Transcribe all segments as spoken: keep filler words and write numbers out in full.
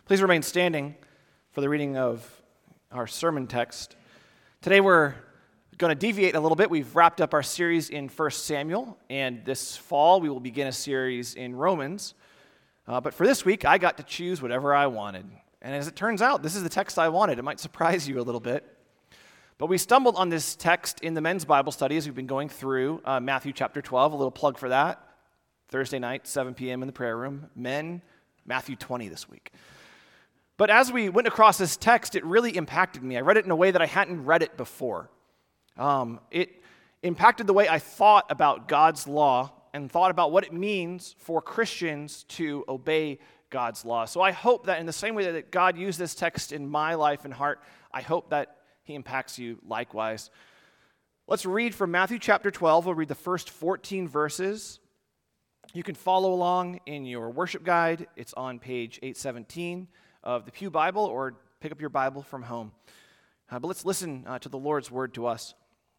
Please remain standing for the reading of our sermon text. Today we're going to deviate a little bit. We've wrapped up our series in First Samuel, and this fall we will begin a series in Romans. Uh, but for this week, I got to choose whatever I wanted. And as it turns out, this is the text I wanted. It might surprise you a little bit. But we stumbled on this text in the men's Bible study as we've been going through uh, Matthew chapter twelve. A little plug for that. Thursday night, seven p.m. in the prayer room. Men, Matthew twenty this week. But as we went across this text, it really impacted me. I read it in a way that I hadn't read it before. Um, it impacted the way I thought about God's law and thought about what it means for Christians to obey God's law. So I hope that in the same way that God used this text in my life and heart, I hope that He impacts you likewise. Let's read from Matthew chapter twelve. We'll read the first fourteen verses. You can follow along in your worship guide. It's on page eight seventeen of the Pew Bible, or pick up your Bible from home. Uh, but let's listen uh, to the Lord's word to us.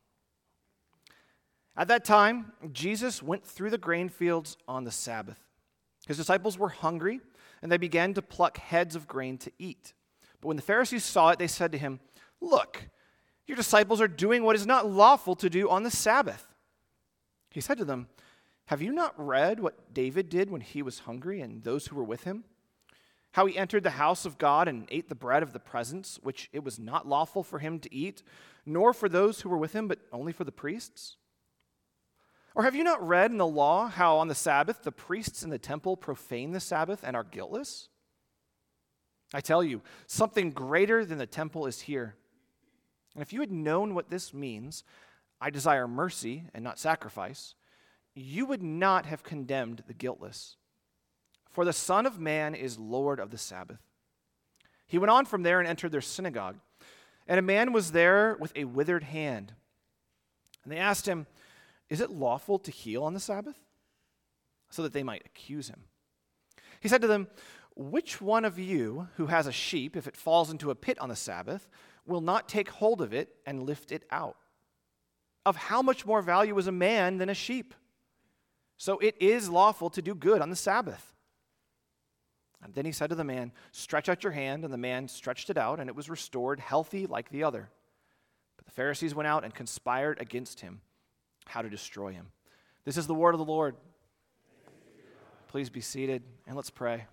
At that time, Jesus went through the grain fields on the Sabbath. His disciples were hungry, and they began to pluck heads of grain to eat. But when the Pharisees saw it, they said to him, "Look, your disciples are doing what is not lawful to do on the Sabbath." He said to them, "Have you not read what David did when he was hungry and those who were with him? How he entered the house of God and ate the bread of the presence, which it was not lawful for him to eat, nor for those who were with him, but only for the priests? Or have you not read in the law how on the Sabbath the priests in the temple profane the Sabbath and are guiltless? I tell you, something greater than the temple is here. And if you had known what this means, 'I desire mercy and not sacrifice,' you would not have condemned the guiltless. For the Son of Man is Lord of the Sabbath." He went on from there and entered their synagogue. And a man was there with a withered hand. And they asked him, "Is it lawful to heal on the Sabbath?" So that they might accuse him. He said to them, "Which one of you who has a sheep, if it falls into a pit on the Sabbath, will not take hold of it and lift it out? Of how much more value is a man than a sheep? So it is lawful to do good on the Sabbath." And then he said to the man, "Stretch out your hand," and the man stretched it out, and it was restored, healthy like the other. But the Pharisees went out and conspired against him, how to destroy him. This is the word of the Lord. Please be seated, and let's pray.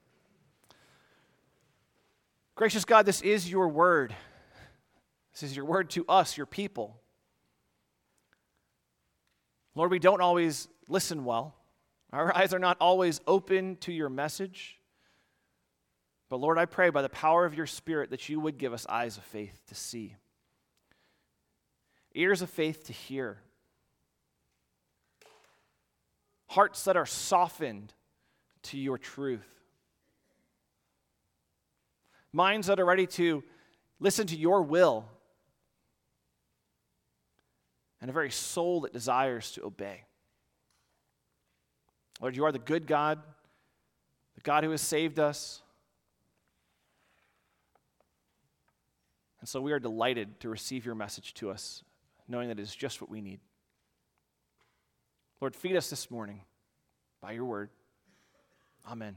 Gracious God, this is your word. This is your word to us, your people. Lord, we don't always listen well. Our eyes are not always open to your message. But Lord, I pray by the power of your Spirit that you would give us eyes of faith to see, ears of faith to hear, hearts that are softened to your truth, minds that are ready to listen to your will, and a very soul that desires to obey. Lord, you are the good God, the God who has saved us. And so we are delighted to receive your message to us, knowing that it is just what we need. Lord, feed us this morning by your word. Amen.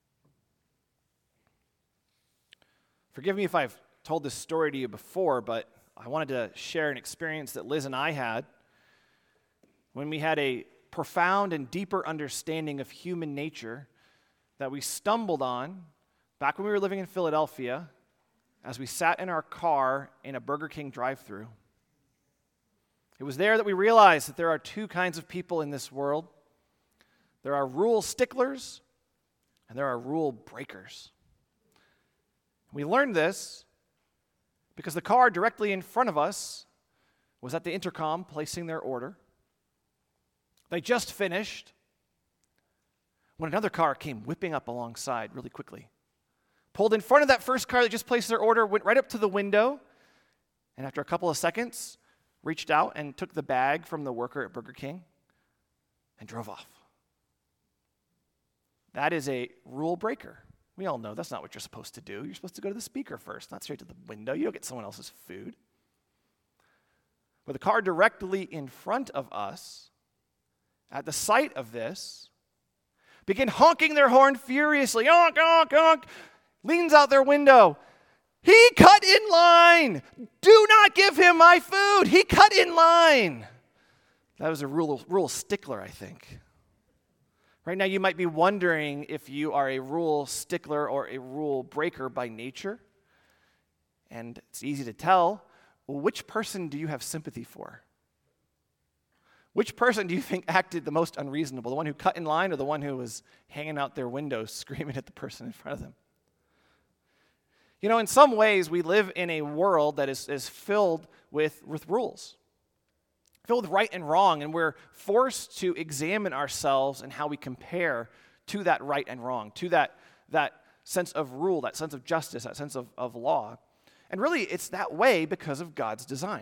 Forgive me if I've told this story to you before, but I wanted to share an experience that Liz and I had when we had a profound and deeper understanding of human nature that we stumbled on back when we were living in Philadelphia as we sat in our car in a Burger King drive-thru. It was there that we realized that there are two kinds of people in this world. There are rule sticklers and there are rule breakers. We learned this because the car directly in front of us was at the intercom placing their order. They just finished when another car came whipping up alongside really quickly. Pulled in front of that first car that just placed their order, went right up to the window, and after a couple of seconds, reached out and took the bag from the worker at Burger King and drove off. That is a rule breaker. We all know that's not what you're supposed to do. You're supposed to go to the speaker first, not straight to the window. You don't get someone else's food. But the car directly in front of us, at the sight of this, began honking their horn furiously, honk, honk, honk, leans out their window. He cut in line. Do not give him my food. He cut in line. That was a rule, rule stickler, I think. Right now, you might be wondering if you are a rule stickler or a rule breaker by nature. And it's easy to tell. Well, which person do you have sympathy for? Which person do you think acted the most unreasonable? The one who cut in line or the one who was hanging out their window screaming at the person in front of them? You know, in some ways, we live in a world that is, is filled with, with rules, filled with right and wrong, and we're forced to examine ourselves and how we compare to that right and wrong, to that, that sense of rule, that sense of justice, that sense of, of law. And really, it's that way because of God's design.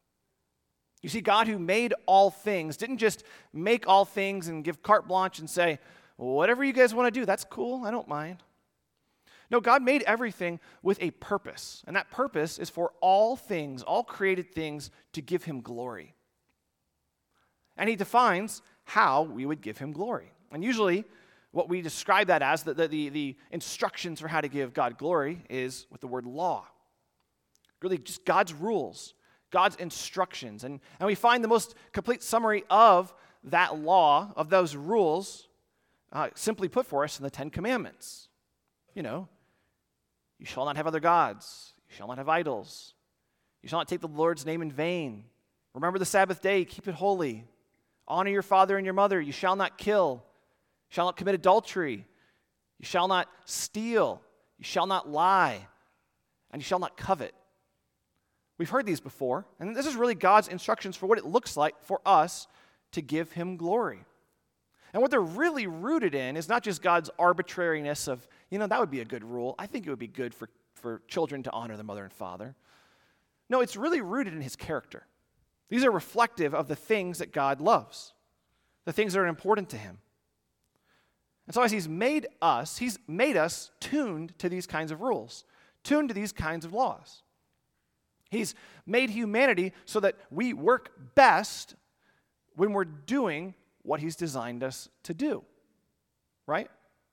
You see, God who made all things didn't just make all things and give carte blanche and say, well, whatever you guys want to do, that's cool, I don't mind. No, God made everything with a purpose, and that purpose is for all things, all created things, to give him glory. And he defines how we would give him glory. And usually, what we describe that as, the, the, the instructions for how to give God glory, is with the word law. Really, just God's rules, God's instructions. And, and we find the most complete summary of that law, of those rules, uh, simply put for us in the Ten Commandments. You know, you shall not have other gods. You shall not have idols. You shall not take the Lord's name in vain. Remember the Sabbath day, keep it holy. Honor your father and your mother. You shall not kill. You shall not commit adultery. You shall not steal. You shall not lie. And you shall not covet. We've heard these before, and this is really God's instructions for what it looks like for us to give him glory. And what they're really rooted in is not just God's arbitrariness of, you know, that would be a good rule. I think it would be good for, for children to honor their mother and father. No, it's really rooted in his character. These are reflective of the things that God loves, the things that are important to him. And so as he's made us, he's made us tuned to these kinds of rules, tuned to these kinds of laws. He's made humanity so that we work best when we're doing what he's designed us to do, right?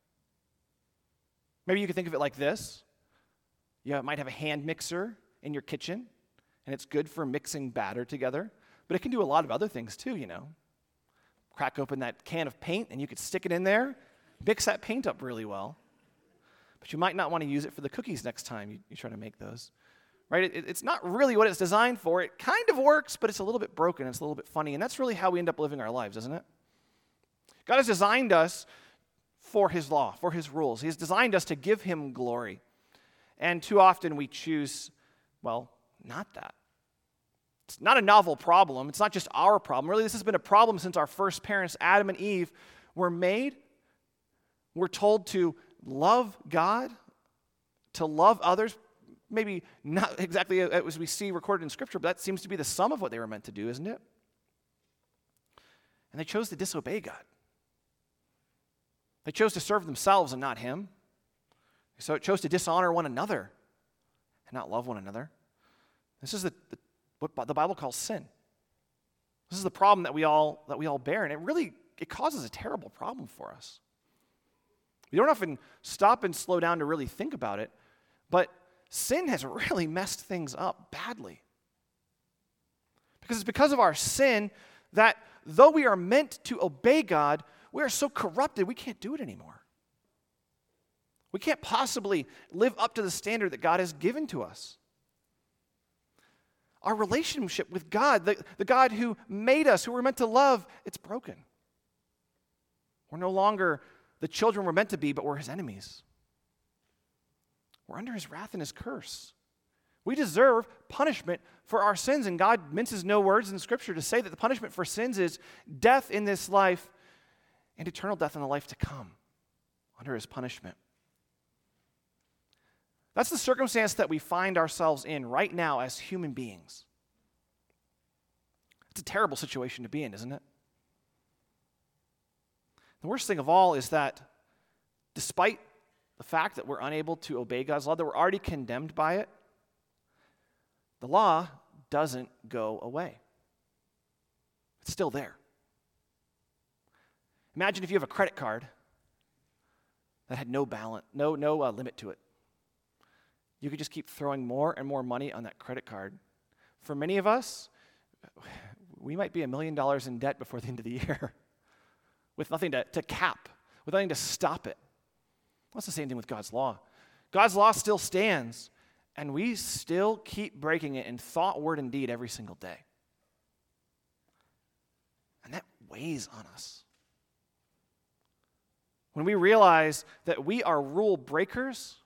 Maybe you could think of it like this. You might have a hand mixer in your kitchen, and it's good for mixing batter together, but it can do a lot of other things too, you know. Crack open that can of paint, and you could stick it in there, mix that paint up really well, but you might not want to use it for the cookies next time you, you try to make those. Right? It, it's not really what it's designed for. It kind of works, but it's a little bit broken. It's a little bit funny. And that's really how we end up living our lives, isn't it? God has designed us for his law, for his rules. He's designed us to give him glory. And too often we choose, well, not that. It's not a novel problem. It's not just our problem. Really, this has been a problem since our first parents, Adam and Eve, were made. We're told to love God, to love others. Maybe not exactly as we see recorded in Scripture, but that seems to be the sum of what they were meant to do, isn't it? And they chose to disobey God. They chose to serve themselves and not him. So it chose to dishonor one another and not love one another. This is the, the, what the Bible calls sin. This is the problem that we all that we all bear, and it really it causes a terrible problem for us. We don't often stop and slow down to really think about it, but sin has really messed things up badly. Because it's because of our sin that though we are meant to obey God, we are so corrupted we can't do it anymore. We can't possibly live up to the standard that God has given to us. Our relationship with God, the, the God who made us, who we're meant to love, it's broken. We're no longer the children we're meant to be, but we're his enemies. We're under his wrath and his curse. We deserve punishment for our sins, and God minces no words in Scripture to say that the punishment for sins is death in this life and eternal death in the life to come under his punishment. That's the circumstance that we find ourselves in right now as human beings. It's a terrible situation to be in, isn't it? The worst thing of all is that despite the fact that we're unable to obey God's law, that we're already condemned by it, the law doesn't go away. It's still there. Imagine if you have a credit card that had no balance, no, no uh, limit to it. you could just keep throwing more and more money on that credit card. For many of us, we might be a million dollars in debt before the end of the year with nothing to, to cap, with nothing to stop it. That's the same thing with God's law. God's law still stands, and we still keep breaking it in thought, word, and deed every single day. And that weighs on us. When we realize that we are rule breakers,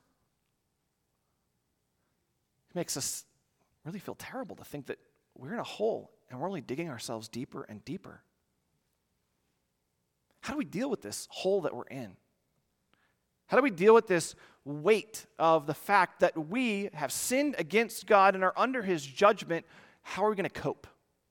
it makes us really feel terrible to think that we're in a hole and we're only digging ourselves deeper and deeper. How do we deal with this hole that we're in? How do we deal with this weight of the fact that we have sinned against God and are under his judgment? How are we going to cope?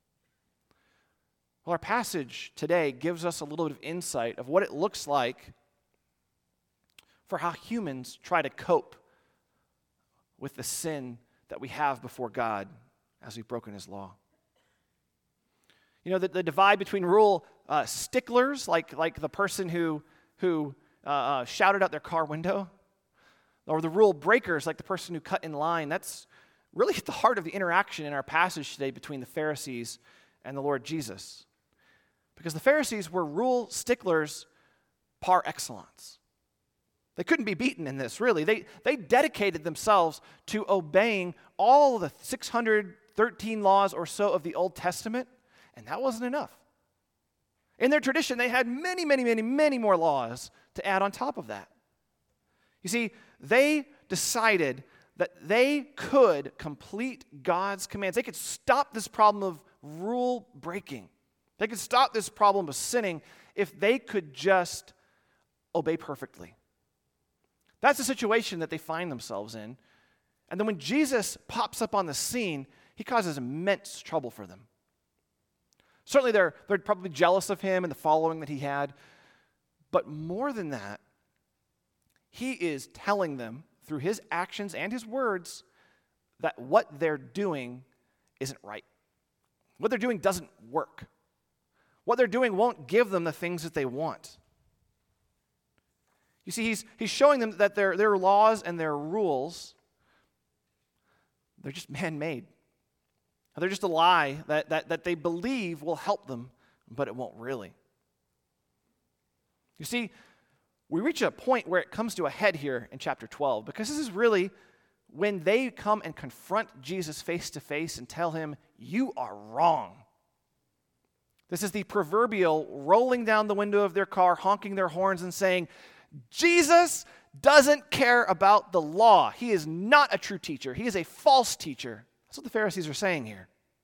Well, our passage today gives us a little bit of insight of what it looks like for how humans try to cope with the sin that we have before God as we've broken his law. You know, the, the divide between rule uh, sticklers, like, like the person who, who uh, uh, shouted out their car window, or the rule breakers, like the person who cut in line, that's really at the heart of the interaction in our passage today between the Pharisees and the Lord Jesus. Because the Pharisees were rule sticklers par excellence. They couldn't be beaten in this, really. They, they dedicated themselves to obeying all the six hundred thirteen laws or so of the Old Testament, and that wasn't enough. In their tradition, they had many, many, many, many more laws to add on top of that. You see, they decided that they could complete God's commands. They could stop this problem of rule breaking. They could stop this problem of sinning if they could just obey perfectly. That's the situation that they find themselves in. And then when Jesus pops up on the scene, he causes immense trouble for them. Certainly they're, they're probably jealous of him and the following that he had. But more than that, he is telling them through his actions and his words that what they're doing isn't right. What they're doing doesn't work. What they're doing won't give them the things that they want. You see, he's, he's showing them that their, their laws and their rules, they're just man-made. They're just a lie that, that, that they believe will help them, but it won't really. You see, we reach a point where it comes to a head here in chapter twelve, because this is really when they come and confront Jesus face to face and tell him, you are wrong. This is the proverbial rolling down the window of their car, honking their horns and saying, Jesus doesn't care about the law. He is not a true teacher. He is a false teacher. That's what the Pharisees are saying here.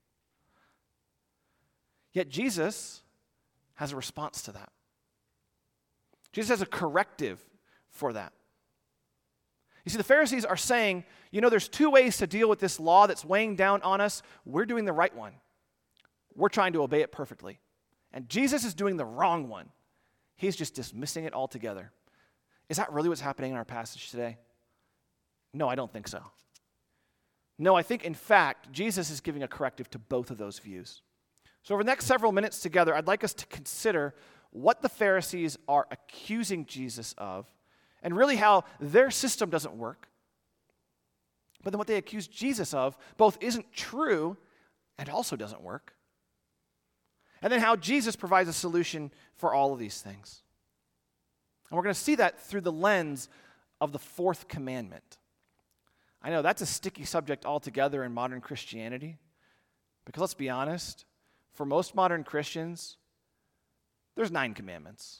Yet Jesus has a response to that. Jesus has a corrective for that. You see, the Pharisees are saying, you know, there's two ways to deal with this law that's weighing down on us. We're doing the right one. We're trying to obey it perfectly. And Jesus is doing the wrong one. He's just dismissing it altogether. Is that really what's happening in our passage today? No, I don't think so. No, I think, in fact, Jesus is giving a corrective to both of those views. So over the next several minutes together, I'd like us to consider what the Pharisees are accusing Jesus of, and really how their system doesn't work. But then what they accuse Jesus of both isn't true and also doesn't work. And then how Jesus provides a solution for all of these things. And we're going to see that through the lens of the fourth commandment. I know that's a sticky subject altogether in modern Christianity, because let's be honest, for most modern Christians, there's nine commandments.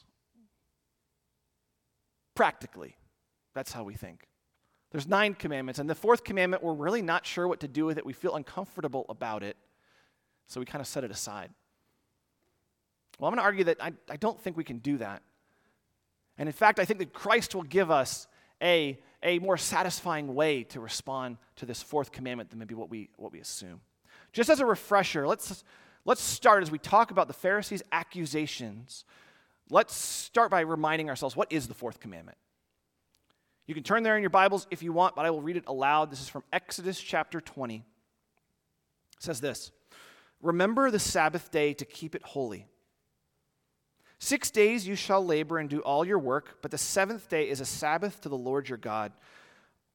Practically, that's how we think. There's nine commandments, and the fourth commandment, we're really not sure what to do with it. We feel uncomfortable about it, so we kind of set it aside. Well, I'm going to argue that I, I don't think we can do that. And in fact, I think that Christ will give us a, a more satisfying way to respond to this fourth commandment than maybe what we, what we assume. Just as a refresher, let's, let's start as we talk about the Pharisees' accusations. Let's start by reminding ourselves, what is the fourth commandment? You can turn there in your Bibles if you want, but I will read it aloud. This is from Exodus chapter twenty. It says this, "Remember the Sabbath day to keep it holy. Six days you shall labor and do all your work, but the seventh day is a Sabbath to the Lord your God.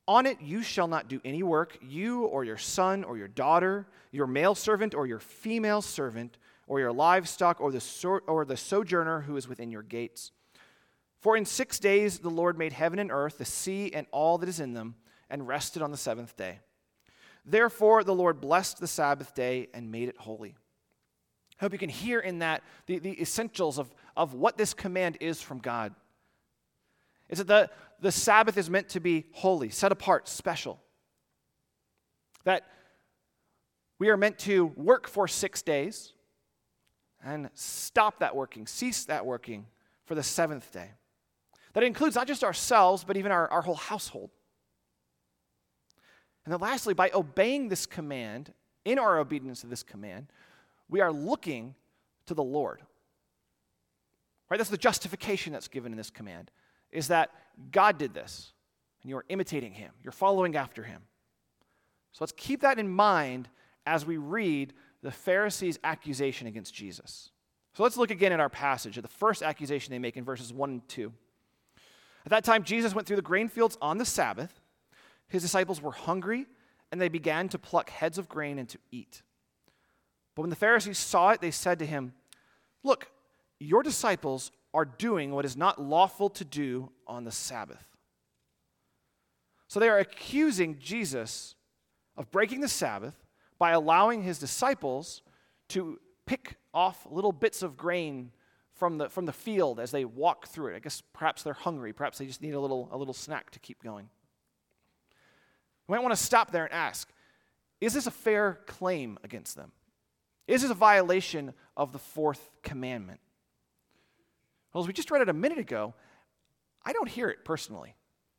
On it you shall not do any work, you or your son or your daughter, your male servant or your female servant, or your livestock or the, so- or the sojourner who is within your gates. For in six days the Lord made heaven and earth, the sea and all that is in them, and rested on the seventh day. Therefore the Lord blessed the Sabbath day and made it holy. I hope you can hear in that the, the essentials of, of what this command is from God. Is that the, the Sabbath is meant to be holy, set apart, special. That we are meant to work for six days and stop that working, cease that working for the seventh day. That includes not just ourselves, but even our, our whole household. And then lastly, by obeying this command, in our obedience to this command, we are looking to the Lord. Right? That's the justification that's given in this command, is that God did this, and you are imitating him. You're following after him. So let's keep that in mind as we read the Pharisees' accusation against Jesus. So let's look again at our passage, at the first accusation they make in verses one and two. At that time, Jesus went through the grain fields on the Sabbath. His disciples were hungry, and they began to pluck heads of grain and to eat. But when the Pharisees saw it, they said to him, "Look, your disciples are doing what is not lawful to do on the Sabbath." So they are accusing Jesus of breaking the Sabbath by allowing his disciples to pick off little bits of grain from the, from the field as they walk through it. I guess perhaps they're hungry. Perhaps they just need a little, a little snack to keep going. We might want to stop there and ask, is this a fair claim against them? Is this a violation of the fourth commandment? Well, as we just read it a minute ago, I don't hear it personally.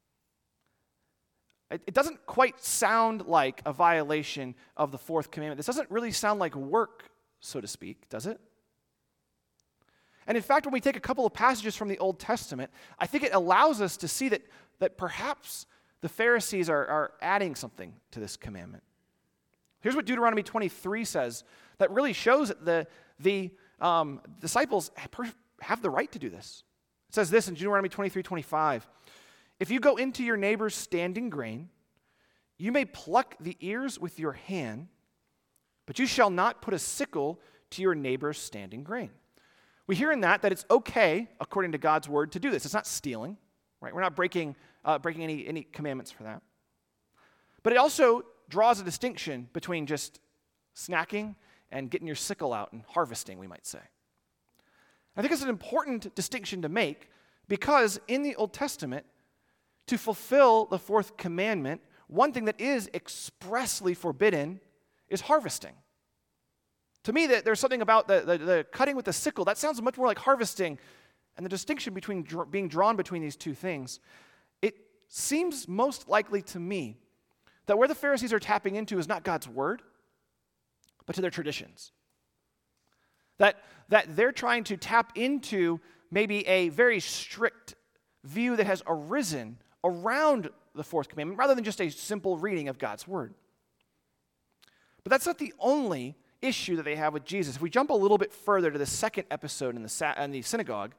It, it doesn't quite sound like a violation of the fourth commandment. This doesn't really sound like work, so to speak, does it? And in fact, when we take a couple of passages from the Old Testament, I think it allows us to see that, that perhaps the Pharisees are, are adding something to this commandment. Here's what Deuteronomy twenty-three says that really shows that the, the um, disciples have the right to do this. It says this in Deuteronomy twenty-three twenty-five. "If you go into your neighbor's standing grain, you may pluck the ears with your hand, but you shall not put a sickle to your neighbor's standing grain." We hear in that that it's okay, according to God's word, to do this. It's not stealing, right? We're not breaking, uh, breaking any, any commandments for that. But it also draws a distinction between just snacking and getting your sickle out and harvesting, we might say. I think it's an important distinction to make because in the Old Testament, to fulfill the fourth commandment, one thing that is expressly forbidden is harvesting. To me, there's something about the, the, the cutting with the sickle, that sounds much more like harvesting, and the distinction between dr- being drawn between these two things, it seems most likely to me that where the Pharisees are tapping into is not God's word, but to their traditions. That, that they're trying to tap into maybe a very strict view that has arisen around the fourth commandment, rather than just a simple reading of God's word. But that's not the only issue that they have with Jesus. If we jump a little bit further to the second episode in the, sa- in the synagogue,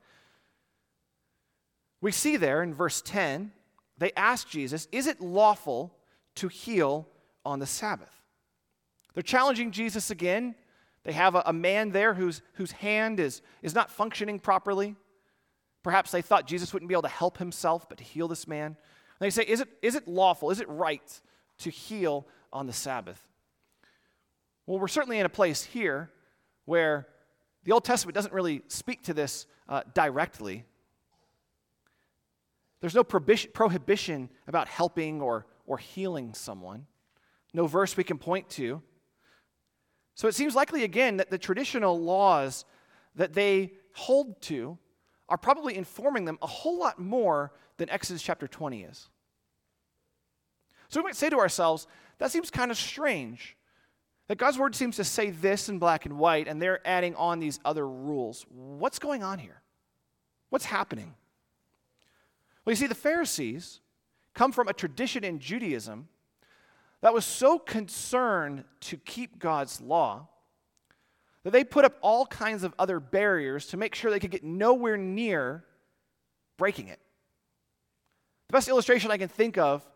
we see there in verse ten, they ask Jesus, "Is it lawful to heal on the Sabbath?" They're challenging Jesus again. They have a, a man there whose, whose hand is, is not functioning properly. Perhaps they thought Jesus wouldn't be able to help himself, but to heal this man. And they say, is it, is it lawful, is it right to heal on the Sabbath? Well, we're certainly in a place here where the Old Testament doesn't really speak to this uh, directly. There's no prohibition, prohibition about helping or, or healing someone. No verse we can point to. So it seems likely, again, that the traditional laws that they hold to are probably informing them a whole lot more than Exodus chapter twenty is. So we might say to ourselves, that seems kind of strange. That God's word seems to say this in black and white, and they're adding on these other rules. What's going on here? What's happening? Well, you see, the Pharisees come from a tradition in Judaism that was so concerned to keep God's law that they put up all kinds of other barriers to make sure they could get nowhere near breaking it. The best illustration I can think of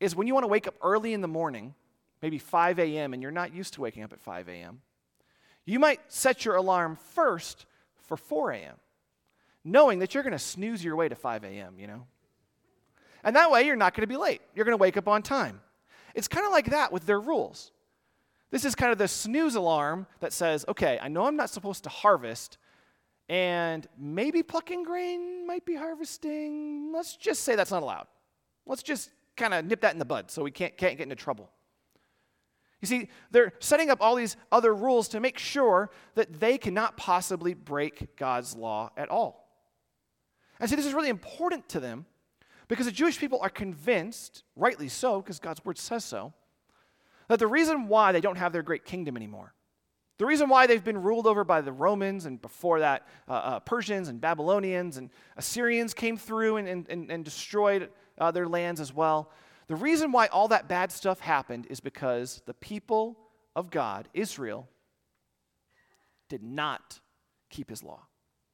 is when you want to wake up early in the morning, maybe five a.m., and you're not used to waking up at five a.m., you might set your alarm first for four a.m., knowing that you're going to snooze your way to five a.m., you know? And that way, you're not going to be late. You're going to wake up on time. It's kind of like that with their rules. This is kind of the snooze alarm that says, okay, I know I'm not supposed to harvest, and maybe plucking grain might be harvesting. Let's just say that's not allowed. Let's just kind of nip that in the bud so we can't, can't get into trouble. You see, they're setting up all these other rules to make sure that they cannot possibly break God's law at all. And see, this is really important to them because the Jewish people are convinced, rightly so, because God's word says so, that the reason why they don't have their great kingdom anymore, the reason why they've been ruled over by the Romans and before that uh, uh, Persians and Babylonians and Assyrians came through and, and, and destroyed uh, their lands as well, the reason why all that bad stuff happened is because the people of God, Israel, did not keep his law.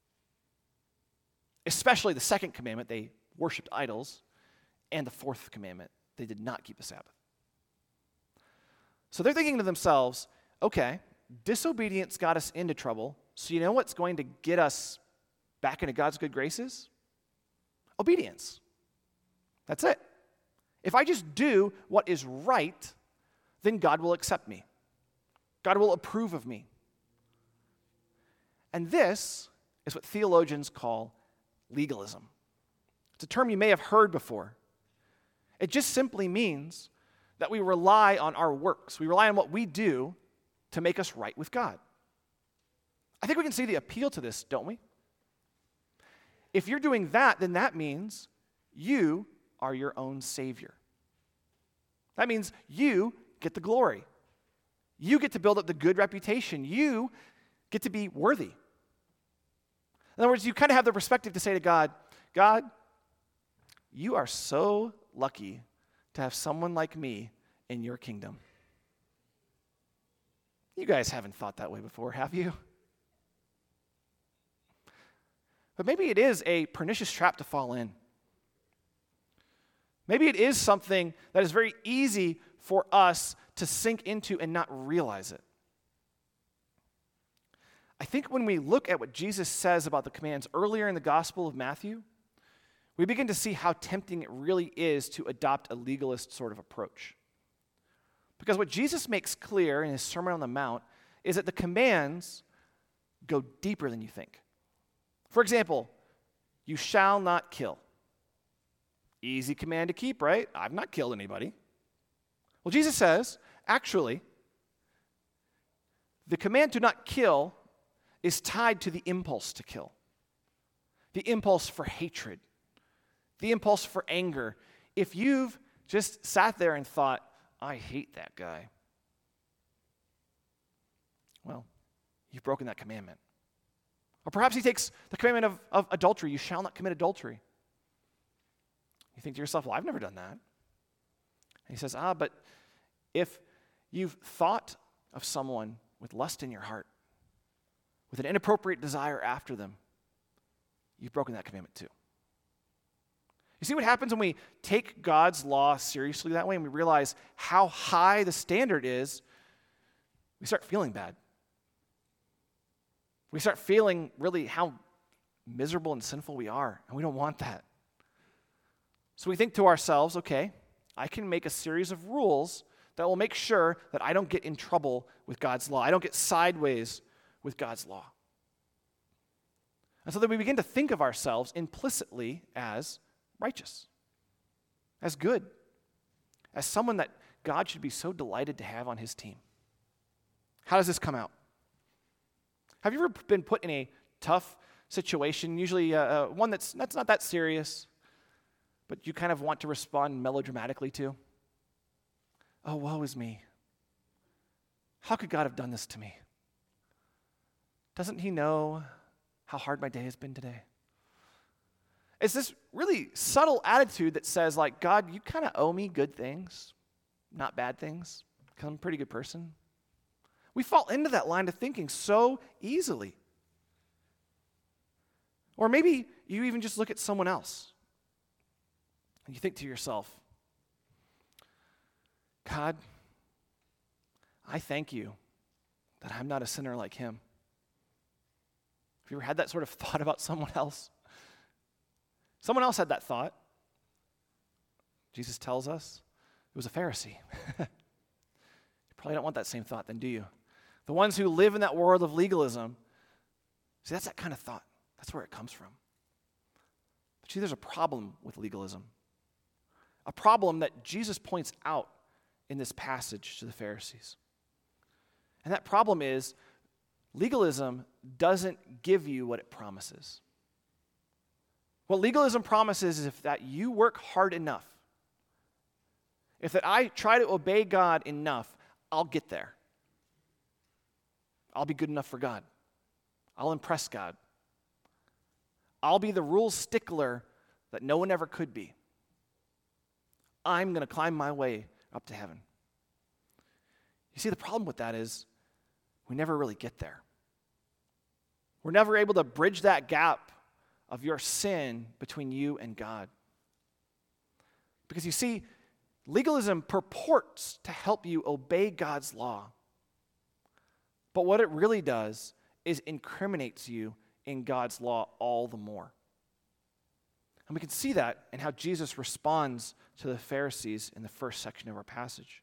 Especially the second commandment, they worshiped idols, and the fourth commandment, they did not keep the Sabbath. So they're thinking to themselves, okay, disobedience got us into trouble, so you know what's going to get us back into God's good graces? Obedience. That's it. If I just do what is right, then God will accept me. God will approve of me. And this is what theologians call legalism. It's a term you may have heard before. It just simply means that we rely on our works. We rely on what we do to make us right with God. I think we can see the appeal to this, don't we? If you're doing that, then that means you are your own savior. That means you get the glory. You get to build up the good reputation. You get to be worthy. In other words, you kind of have the perspective to say to God, God, you are so lucky to have someone like me in your kingdom. You guys haven't thought that way before, have you? But maybe it is a pernicious trap to fall in. Maybe it is something that is very easy for us to sink into and not realize it. I think when we look at what Jesus says about the commands earlier in the Gospel of Matthew, we begin to see how tempting it really is to adopt a legalist sort of approach. Because what Jesus makes clear in his Sermon on the Mount is that the commands go deeper than you think. For example, you shall not kill. Easy command to keep, right? I've not killed anybody. Well, Jesus says, actually, the command to not kill is tied to the impulse to kill. The impulse for hatred. The impulse for anger. If you've just sat there and thought, I hate that guy, well, you've broken that commandment. Or perhaps he takes the commandment of, of adultery. You shall not commit adultery. You think to yourself, well, I've never done that. And he says, ah, but if you've thought of someone with lust in your heart, with an inappropriate desire after them, you've broken that commandment too. You see what happens when we take God's law seriously that way and we realize how high the standard is? We start feeling bad. We start feeling really how miserable and sinful we are, and we don't want that. So we think to ourselves, okay, I can make a series of rules that will make sure that I don't get in trouble with God's law. I don't get sideways with God's law. And so then we begin to think of ourselves implicitly as righteous, as good, as someone that God should be so delighted to have on his team. How does this come out? Have you ever been put in a tough situation, usually uh, one that's, that's not that serious, but you kind of want to respond melodramatically to? Oh, woe is me. How could God have done this to me? Doesn't he know how hard my day has been today? It's this really subtle attitude that says, like, God, you kind of owe me good things, not bad things, because I'm a pretty good person. We fall into that line of thinking so easily. Or maybe you even just look at someone else and you think to yourself, God, I thank you that I'm not a sinner like him. Have you ever had that sort of thought about someone else? Someone else had that thought. Jesus tells us it was a Pharisee. You probably don't want that same thought then, do you? The ones who live in that world of legalism, see, that's that kind of thought. That's where it comes from. But see, there's a problem with legalism. A problem that Jesus points out in this passage to the Pharisees. And that problem is legalism doesn't give you what it promises. What legalism promises is if that you work hard enough, if that I try to obey God enough, I'll get there. I'll be good enough for God. I'll impress God. I'll be the rule stickler that no one ever could be. I'm going to climb my way up to heaven. You see, the problem with that is we never really get there. We're never able to bridge that gap of your sin between you and God. Because you see, legalism purports to help you obey God's law. But what it really does is incriminates you in God's law all the more. And we can see that in how Jesus responds to the Pharisees in the first section of our passage.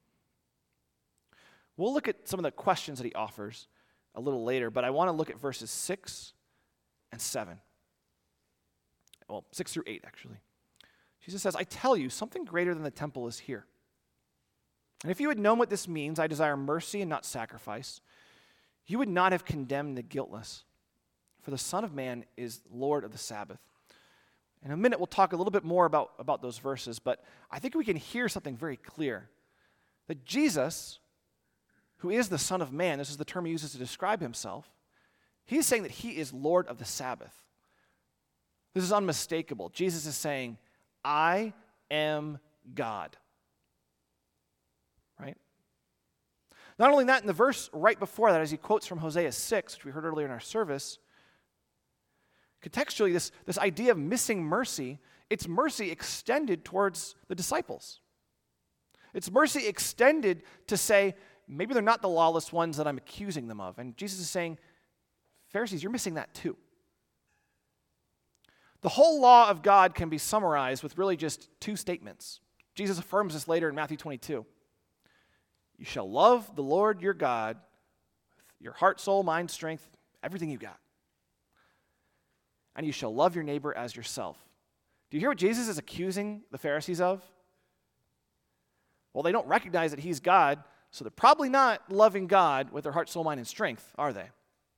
We'll look at some of the questions that he offers a little later, but I want to look at verses six and seven. Well, six through eight, actually. Jesus says, I tell you, something greater than the temple is here. And if you had known what this means, I desire mercy and not sacrifice, you would not have condemned the guiltless. For the Son of Man is Lord of the Sabbath. In a minute, we'll talk a little bit more about, about those verses, but I think we can hear something very clear. That Jesus, who is the Son of Man, this is the term he uses to describe himself, he's saying that he is Lord of the Sabbath. This is unmistakable. Jesus is saying, I am God. Right? Not only that, in the verse right before that, as he quotes from Hosea six, which we heard earlier in our service, contextually, this, this idea of missing mercy, it's mercy extended towards the disciples. It's mercy extended to say, maybe they're not the lawless ones that I'm accusing them of. And Jesus is saying, Pharisees, you're missing that too. The whole law of God can be summarized with really just two statements. Jesus affirms this later in Matthew twenty-two. You shall love the Lord your God with your heart, soul, mind, strength, everything you got. And you shall love your neighbor as yourself. Do you hear what Jesus is accusing the Pharisees of? Well, they don't recognize that he's God, so they're probably not loving God with their heart, soul, mind, and strength, are they?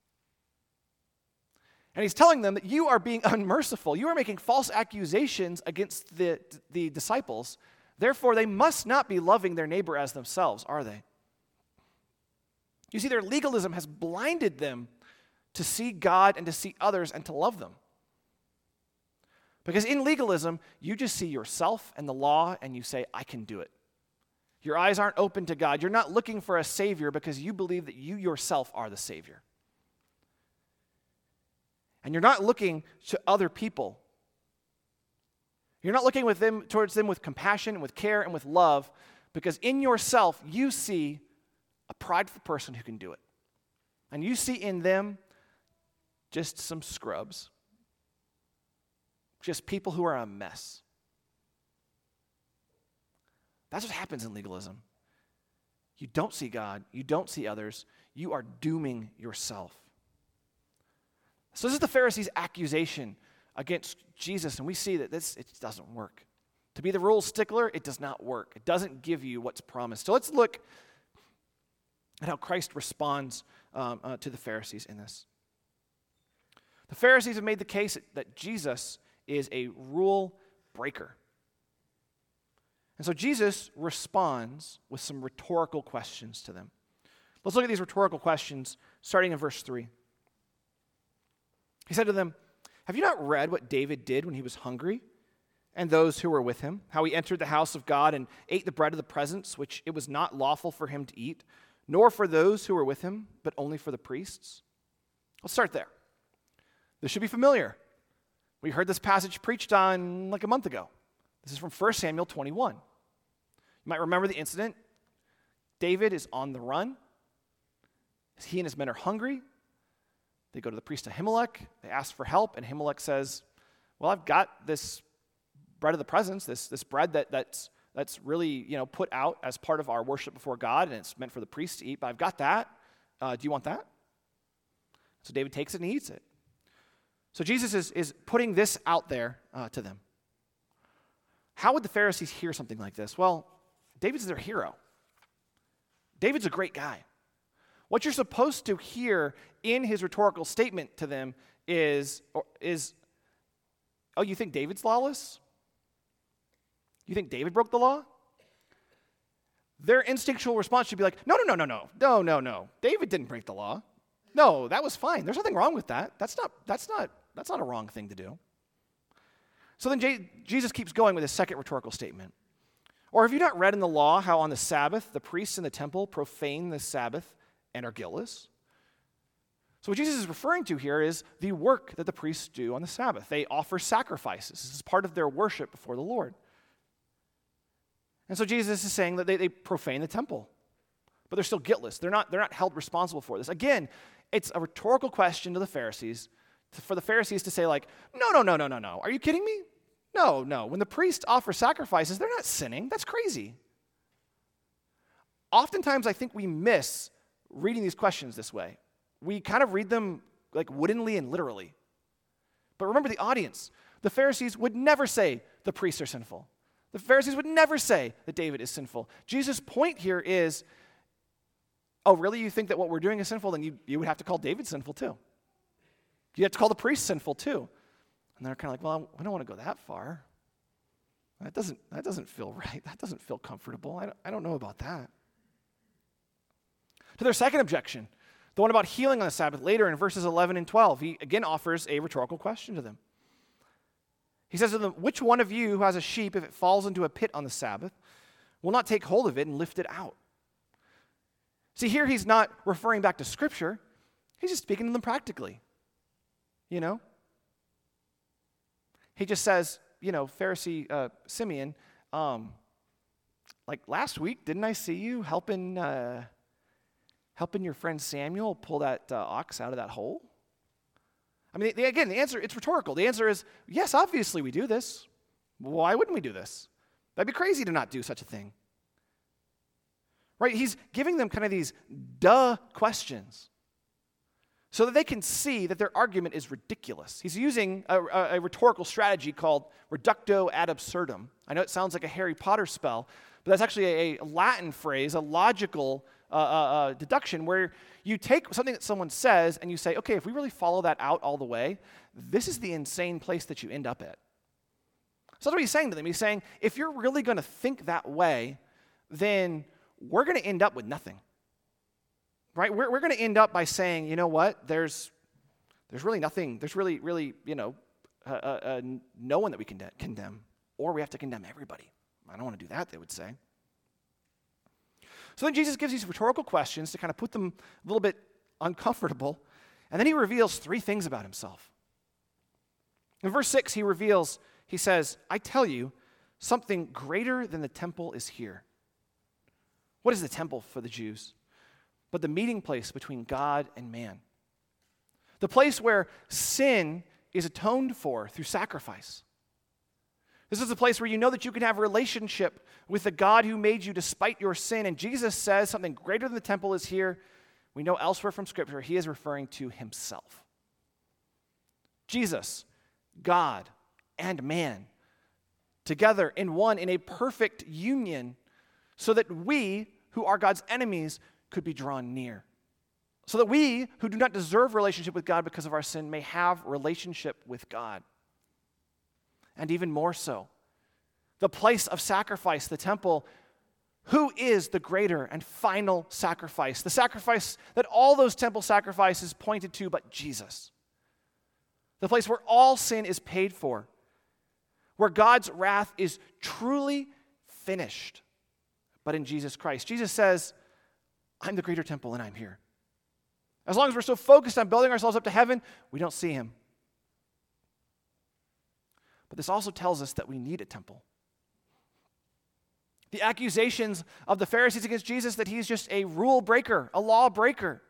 And he's telling them that you are being unmerciful. You are making false accusations against the, the disciples. Therefore, they must not be loving their neighbor as themselves, are they? You see, their legalism has blinded them to see God and to see others and to love them. Because in legalism, you just see yourself and the law and you say, I can do it. Your eyes aren't open to God. You're not looking for a Savior because you believe that you yourself are the Savior. And you're not looking to other people. You're not looking with them towards them with compassion and with care and with love because in yourself you see a prideful person who can do it. And you see in them just some scrubs. Just people who are a mess. That's what happens in legalism. You don't see God. You don't see others. You are dooming yourself. So this is the Pharisees' accusation against Jesus, and we see that this it doesn't work. To be the rule stickler, it does not work. It doesn't give you what's promised. So let's look at how Christ responds um, uh, to the Pharisees in this. The Pharisees have made the case that Jesus is a rule breaker. And so Jesus responds with some rhetorical questions to them. Let's look at these rhetorical questions starting in verse three. He said to them, have you not read what David did when he was hungry and those who were with him, how he entered the house of God and ate the bread of the presence, which it was not lawful for him to eat, nor for those who were with him, but only for the priests? Let's start there. This should be familiar. We heard this passage preached on like a month ago. This is from First Samuel twenty-one. You might remember the incident. David is on the run. He and his men are hungry. They go to the priest Ahimelech. They ask for help, and Ahimelech says, well, I've got this bread of the presence, this, this bread that, that's, that's really, you know, put out as part of our worship before God, and it's meant for the priests to eat, but I've got that. Uh, do you want that? So David takes it and he eats it. So Jesus is, is putting this out there uh, to them. How would the Pharisees hear something like this? Well, David's their hero. David's a great guy. What you're supposed to hear in his rhetorical statement to them is, or is, oh, you think David's lawless? You think David broke the law? Their instinctual response should be like, no, no, no, no, no, no, no, no. David didn't break the law. No, that was fine. There's nothing wrong with that. That's not, that's not, that's not a wrong thing to do. So then J- Jesus keeps going with his second rhetorical statement. Or have you not read in the law how on the Sabbath the priests in the temple profane the Sabbath and are guiltless? So what Jesus is referring to here is the work that the priests do on the Sabbath. They offer sacrifices. This is part of their worship before the Lord. And so Jesus is saying that they, they profane the temple, but they're still guiltless. They're not, they're not held responsible for this. Again, it's a rhetorical question to the Pharisees, to, for the Pharisees to say like, no, no, no, no, no, no. Are you kidding me? No, no. When the priests offer sacrifices, they're not sinning. That's crazy. Oftentimes, I think we miss reading these questions this way. We kind of read them like woodenly and literally. But remember the audience. The Pharisees would never say the priests are sinful. The Pharisees would never say that David is sinful. Jesus' point here is, oh, really? You think that what we're doing is sinful? Then you, you would have to call David sinful too. You have to call the priests sinful too. And they're kind of like, well, I don't want to go that far. That doesn't, that doesn't feel right. That doesn't feel comfortable. I don't, I don't know about that. To their second objection, the one about healing on the Sabbath, later in verses eleven and twelve, he again offers a rhetorical question to them. He says to them, which one of you who has a sheep, if it falls into a pit on the Sabbath, will not take hold of it and lift it out? See, here he's not referring back to Scripture. He's just speaking to them practically. You know? He just says, you know, Pharisee uh, Simeon, um, like last week, didn't I see you helping uh, helping your friend Samuel pull that uh, ox out of that hole? I mean, the, again, the answer, it's rhetorical. The answer is, yes, obviously we do this. Why wouldn't we do this? That'd be crazy to not do such a thing. Right? He's giving them kind of these duh questions so that they can see that their argument is ridiculous. He's using a, a, a rhetorical strategy called reductio ad absurdum. I know it sounds like a Harry Potter spell, but that's actually a, a Latin phrase, a logical uh, uh, uh, deduction where you take something that someone says and you say, okay, if we really follow that out all the way, this is the insane place that you end up at. So that's what he's saying to them. He's saying, if you're really going to think that way, then we're going to end up with nothing. Right? We're, we're going to end up by saying, you know what, there's there's really nothing, there's really, really, you know, uh, uh, no one that we can de- condemn, or we have to condemn everybody. I don't want to do that, they would say. So then Jesus gives these rhetorical questions to kind of put them a little bit uncomfortable, and then he reveals three things about himself. In verse six, he reveals, he says, I tell you, something greater than the temple is here. What is the temple for the Jews? But the meeting place between God and man. The place where sin is atoned for through sacrifice. This is a place where you know that you can have a relationship with the God who made you despite your sin. And Jesus says something greater than the temple is here. We know elsewhere from Scripture, he is referring to himself. Jesus, God, and man, together in one, in a perfect union, so that we, who are God's enemies, could be drawn near. So that we, who do not deserve relationship with God because of our sin, may have relationship with God. And even more so, the place of sacrifice, the temple, who is the greater and final sacrifice? The sacrifice that all those temple sacrifices pointed to, but Jesus. The place where all sin is paid for, where God's wrath is truly finished, but in Jesus Christ. Jesus says, I'm the greater temple and I'm here. As long as we're so focused on building ourselves up to heaven, we don't see him. But this also tells us that we need a temple. The accusations of the Pharisees against Jesus that he's just a rule breaker, a law breaker.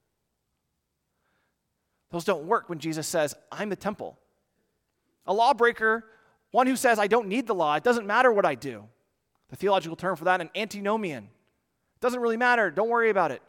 Those don't work when Jesus says, I'm the temple. A lawbreaker, one who says, I don't need the law, it doesn't matter what I do. The theological term for that, an antinomian. It doesn't really matter, don't worry about it.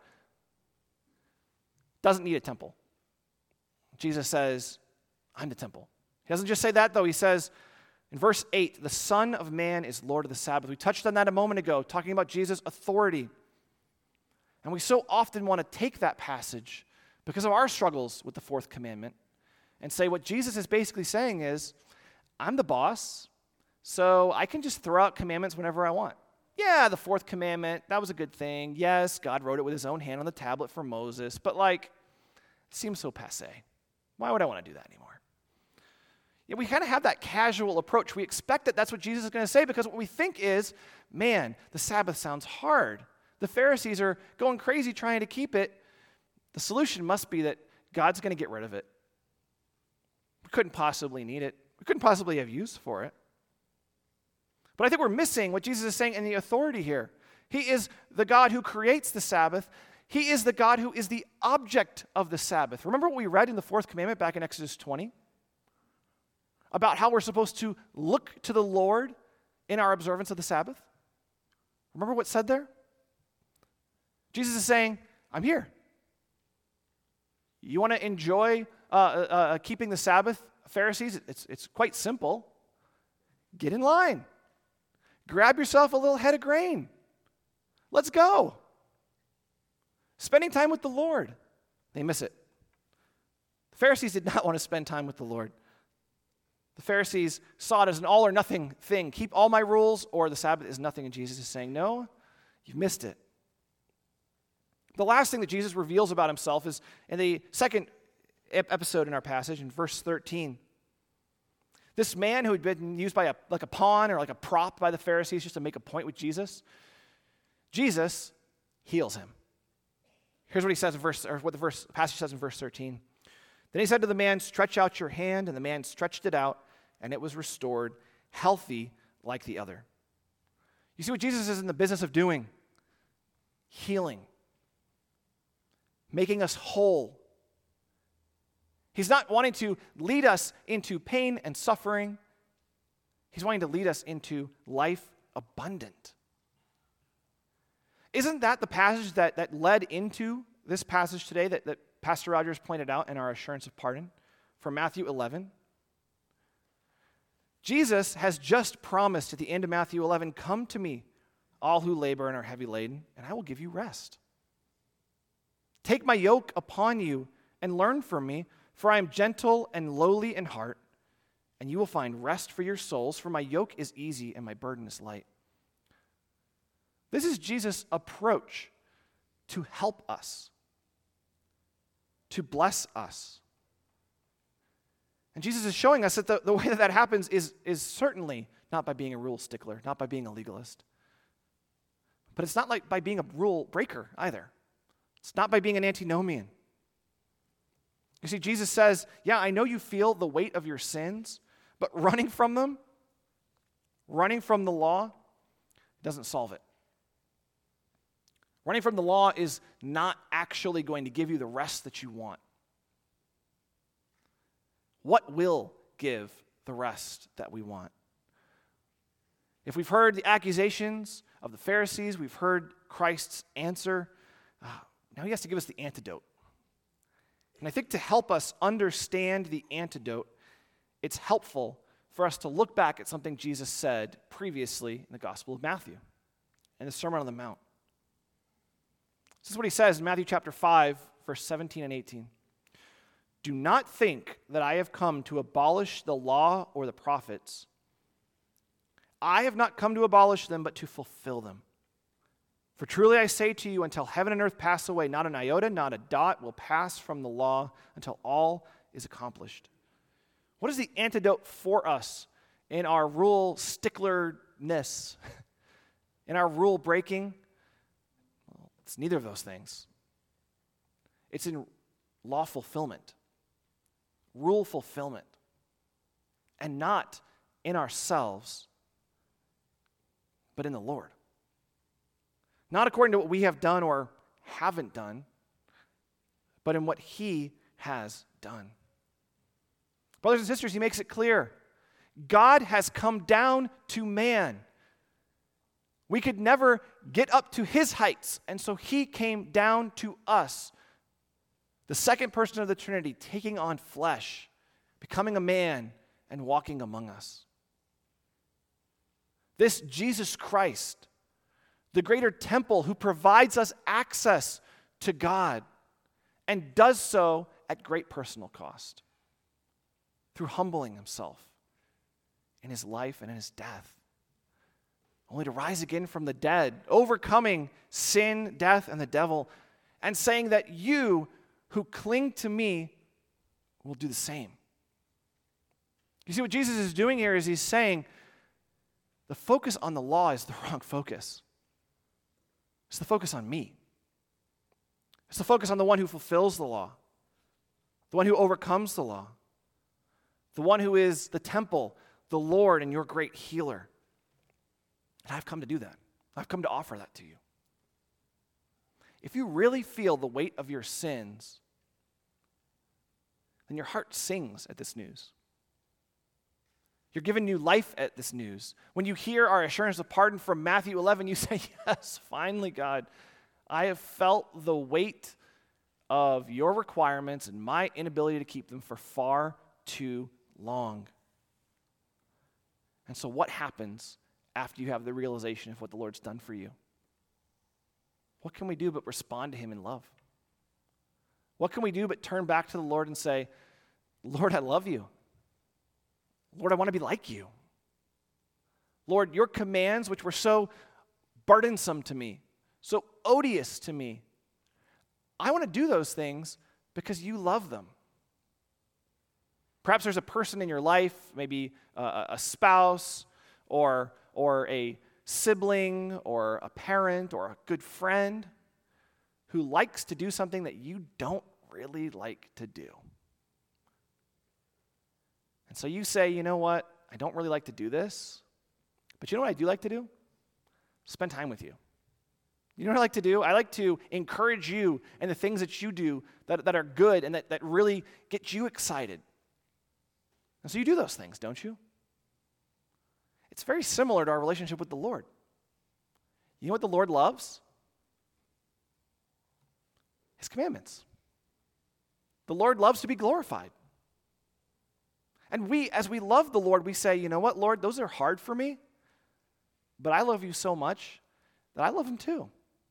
Doesn't need a temple. Jesus says, I'm the temple. He doesn't just say that, though. He says in verse eight, the Son of Man is Lord of the Sabbath. We touched on that a moment ago, talking about Jesus' authority. And we so often want to take that passage because of our struggles with the fourth commandment and say what Jesus is basically saying is, I'm the boss, so I can just throw out commandments whenever I want. Yeah, the fourth commandment, that was a good thing. Yes, God wrote it with his own hand on the tablet for Moses, but like, it seems so passé. Why would I want to do that anymore? Yeah, we kind of have that casual approach. We expect that that's what Jesus is going to say because what we think is, man, the Sabbath sounds hard. The Pharisees are going crazy trying to keep it. The solution must be that God's going to get rid of it. We couldn't possibly need it. We couldn't possibly have use for it. But I think we're missing what Jesus is saying in the authority here. He is the God who creates the Sabbath. He is the God who is the object of the Sabbath. Remember what we read in the fourth commandment back in Exodus twenty? About how we're supposed to look to the Lord in our observance of the Sabbath? Remember what's said there? Jesus is saying, I'm here. You want to enjoy uh, uh, uh, keeping the Sabbath, Pharisees? It's, it's quite simple. Get in line. Grab yourself a little head of grain. Let's go. Spending time with the Lord. They miss it. The Pharisees did not want to spend time with the Lord. The Pharisees saw it as an all or nothing thing. Keep all my rules or the Sabbath is nothing. And Jesus is saying, no, you've missed it. The last thing that Jesus reveals about himself is in the second episode in our passage, in verse thirteen. This man who had been used by a, like a pawn or like a prop by the Pharisees just to make a point with Jesus, Jesus heals him. Here's what he says in verse, or what the verse passage says in verse thirteen. Then he said to the man, stretch out your hand, and the man stretched it out, and it was restored, healthy like the other. You see what Jesus is in the business of doing? Healing. Making us whole. He's not wanting to lead us into pain and suffering. He's wanting to lead us into life abundant. Isn't that the passage that, that led into this passage today that, that Pastor Rogers pointed out in our assurance of pardon from Matthew eleven? Jesus has just promised at the end of Matthew eleven, come to me, all who labor and are heavy laden, and I will give you rest. Take my yoke upon you and learn from me, for I am gentle and lowly in heart, and you will find rest for your souls, for my yoke is easy and my burden is light. This is Jesus' approach to help us, to bless us. And Jesus is showing us that the, the way that that happens is, is certainly not by being a rule stickler, not by being a legalist. But it's not like by being a rule breaker either. It's not by being an antinomian. You see, Jesus says, yeah, I know you feel the weight of your sins, but running from them, running from the law, doesn't solve it. Running from the law is not actually going to give you the rest that you want. What will give the rest that we want? If we've heard the accusations of the Pharisees, we've heard Christ's answer, uh, now he has to give us the antidote. And I think to help us understand the antidote, it's helpful for us to look back at something Jesus said previously in the Gospel of Matthew, in the Sermon on the Mount. This is what he says in Matthew chapter five, verse seventeen and eighteen. Do not think that I have come to abolish the law or the prophets. I have not come to abolish them, but to fulfill them. For truly I say to you, until heaven and earth pass away, not an iota, not a dot will pass from the law until all is accomplished. What is the antidote for us in our rule sticklerness, in our rule breaking? Well, it's neither of those things. It's in law fulfillment, rule fulfillment, and not in ourselves, but in the Lord. not according to what we have done or haven't done, but in what he has done. Brothers and sisters, he makes it clear. God has come down to man. We could never get up to his heights, and so he came down to us. The second person of the Trinity taking on flesh, becoming a man, and walking among us. This Jesus Christ, the greater temple who provides us access to God and does so at great personal cost through humbling himself in his life and in his death, only to rise again from the dead, overcoming sin, death, and the devil, and saying that you who cling to me will do the same. You see, what Jesus is doing here is he's saying the focus on the law is the wrong focus. It's the focus on me. It's the focus on the one who fulfills the law, the one who overcomes the law, the one who is the temple, the Lord, and your great healer. And I've come to do that. I've come to offer that to you. If you really feel the weight of your sins, then your heart sings at this news. You're given new life at this news. When you hear our assurance of pardon from Matthew eleven, you say, yes, finally, God, I have felt the weight of your requirements and my inability to keep them for far too long. And so what happens after you have the realization of what the Lord's done for you? What can we do but respond to him in love? What can we do but turn back to the Lord and say, Lord, I love you. Lord, I want to be like you. Lord, your commands, which were so burdensome to me, so odious to me, I want to do those things because you love them. Perhaps there's a person in your life, maybe a, a spouse or, or a sibling or a parent or a good friend who likes to do something that you don't really like to do. And so you say, you know what, I don't really like to do this, but you know what I do like to do? Spend time with you. You know what I like to do? I like to encourage you and the things that you do that, that are good and that, that really get you excited. And so you do those things, don't you? It's very similar to our relationship with the Lord. You know what the Lord loves? His commandments. The Lord loves to be glorified. And we, as we love the Lord, we say, you know what, Lord, those are hard for me, but I love you so much that I love him too.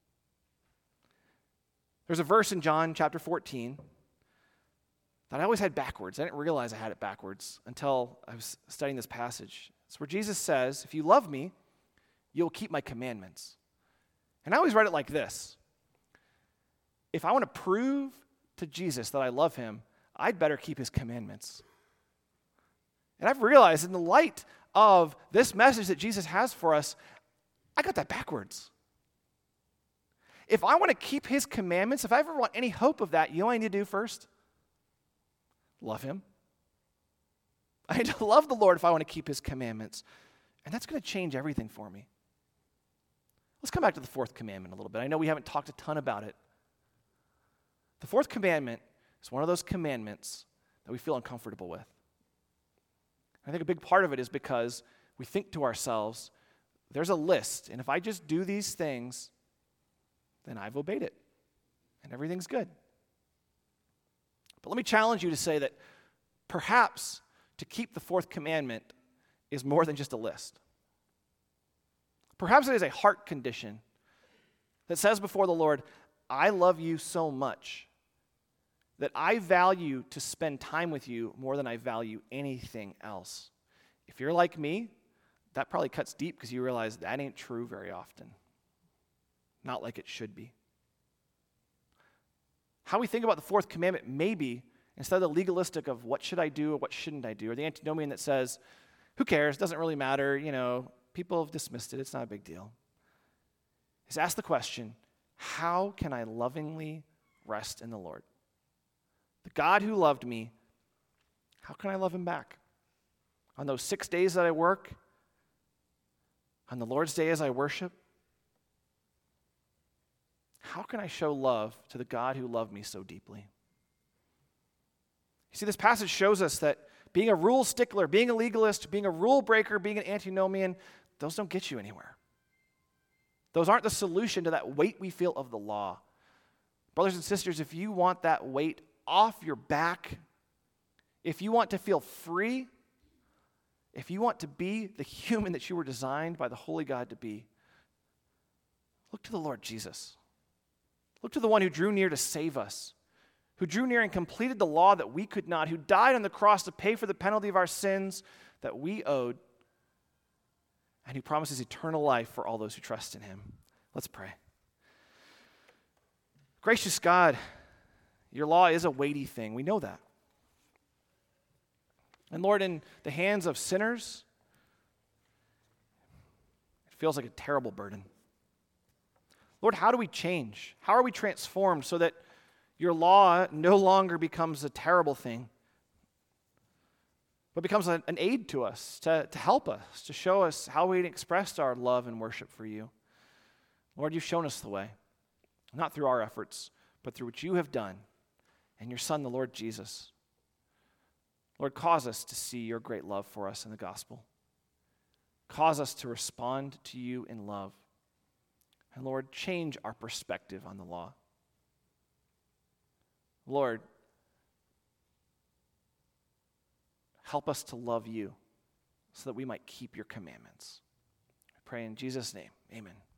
There's a verse in John chapter fourteen that I always had backwards. I didn't realize I had it backwards until I was studying this passage. It's where Jesus says, if you love me, you'll keep my commandments. And I always read it like this. If I want to prove to Jesus that I love him, I'd better keep his commandments. And I've realized in the light of this message that Jesus has for us, I got that backwards. If I want to keep his commandments, if I ever want any hope of that, you know what I need to do first? Love him. I need to love the Lord if I want to keep his commandments. And that's going to change everything for me. Let's come back to the fourth commandment a little bit. I know we haven't talked a ton about it. The fourth commandment is one of those commandments that we feel uncomfortable with. I think a big part of it is because we think to ourselves, there's a list, and if I just do these things, then I've obeyed it, and everything's good. But let me challenge you to say that perhaps to keep the fourth commandment is more than just a list. Perhaps it is a heart condition that says before the Lord, I love you so much that I value to spend time with you more than I value anything else. If you're like me, that probably cuts deep because you realize that ain't true very often. Not like it should be. How we think about the fourth commandment may be, instead of the legalistic of what should I do or what shouldn't I do, or the antinomian that says, who cares, doesn't really matter, you know, people have dismissed it, it's not a big deal, is ask the question, how can I lovingly rest in the Lord? The God who loved me, how can I love him back? On those six days that I work, on the Lord's day as I worship, how can I show love to the God who loved me so deeply? You see, this passage shows us that being a rule stickler, being a legalist, being a rule breaker, being an antinomian, those don't get you anywhere. Those aren't the solution to that weight we feel of the law. Brothers and sisters, if you want that weight off your back, if you want to feel free, if you want to be the human that you were designed by the Holy God to be, look to the Lord Jesus. Look to the one who drew near to save us, who drew near and completed the law that we could not, who died on the cross to pay for the penalty of our sins that we owed, and who promises eternal life for all those who trust in him. Let's pray. Gracious God, your law is a weighty thing. We know that. And Lord, in the hands of sinners, it feels like a terrible burden. Lord, how do we change? How are we transformed so that your law no longer becomes a terrible thing, but becomes an, an aid to us, to, to help us, to show us how we expressed our love and worship for you? Lord, you've shown us the way, not through our efforts, but through what you have done and your Son, the Lord Jesus. Lord, cause us to see your great love for us in the gospel. Cause us to respond to you in love. And Lord, change our perspective on the law. Lord, help us to love you so that we might keep your commandments. I pray in Jesus' name, amen.